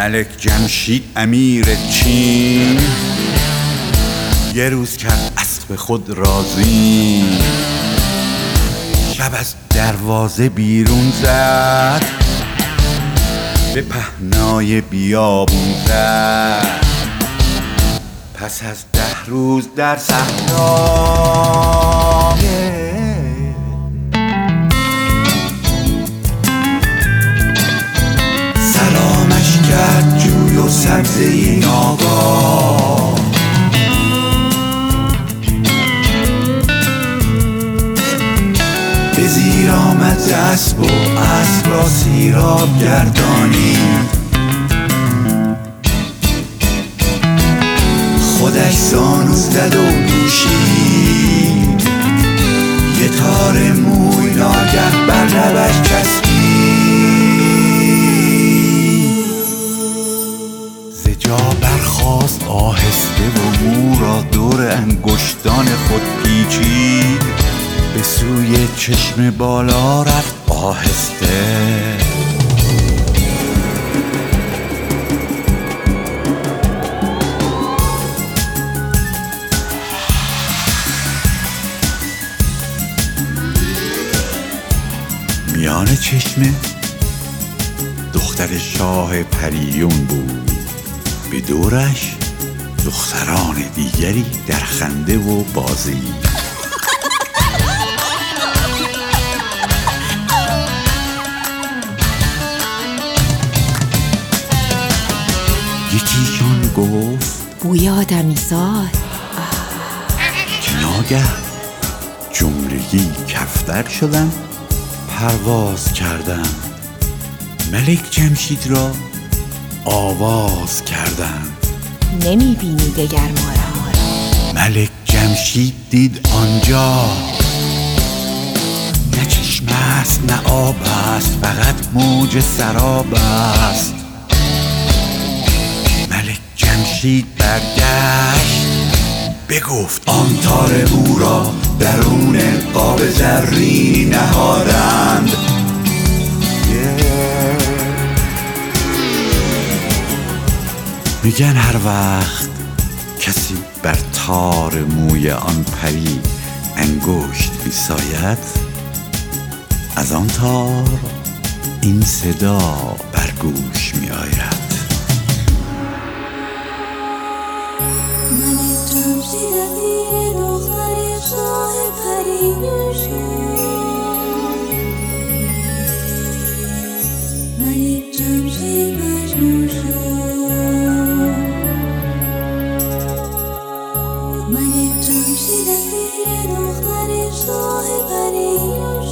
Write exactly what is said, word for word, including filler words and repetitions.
ملک جمشید امیر چین یه روز کرد اسب خود راضی، شب از دروازه بیرون زد، به پهنای بیابون زد. پس از ده روز در صحرا سلامش کرد جوی و سبزه ناگاه، به زیر آمد ز اسب و اسب را سیراب گردانید. خودش زانو زد و دوشید، یه تار موی ناگه بر لبش چسبید. ز جا برخاست آهسته و مو را دور انگشتان خود پیچید، به سوی چشم بالا رفت آهسته. میان چشمه دختر شاه پریون بود، به دورش دختران دیگری در خنده و بازی. یکیشان گفت بوی آدمیزاد، که ناگه جملگی کفتر شدن، پرواز کردن، ملک جمشید را آواز کردن. نمیبینی دگر ما را؟ ملک جمشید دید آنجا نه چشم است نه آب است، فقط موج سراب است. ملک جمشید برگشت بگفت آن تار مو را درون قاب زرینی نهادند. میگن هر وقت کسی بر تار موی آن پری انگشت میساید، از آن تار این صدا بر گوش میآید. ملک جمشید امیر دختر شاه پریون شد، ملک جمشید مجنون شد. ملک جمشید امیر دختر شاه پریون